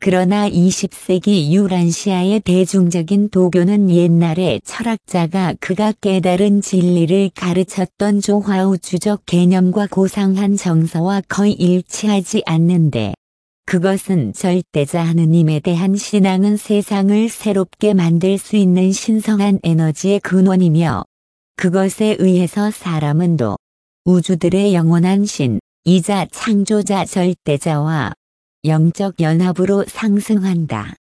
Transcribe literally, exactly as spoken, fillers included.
그러나 이십 세기 유란시아의 대중적인 도교는 옛날에 철학자가 그가 깨달은 진리를 가르쳤던 조화우주적 개념과 고상한 정서와 거의 일치하지 않는데, 그것은 절대자 하느님에 대한 신앙은 세상을 새롭게 만들 수 있는 신성한 에너지의 근원이며, 그것에 의해서 사람은 또 우주들의 영원한 신, 이자 창조자 절대자와 영적 연합으로 상승한다.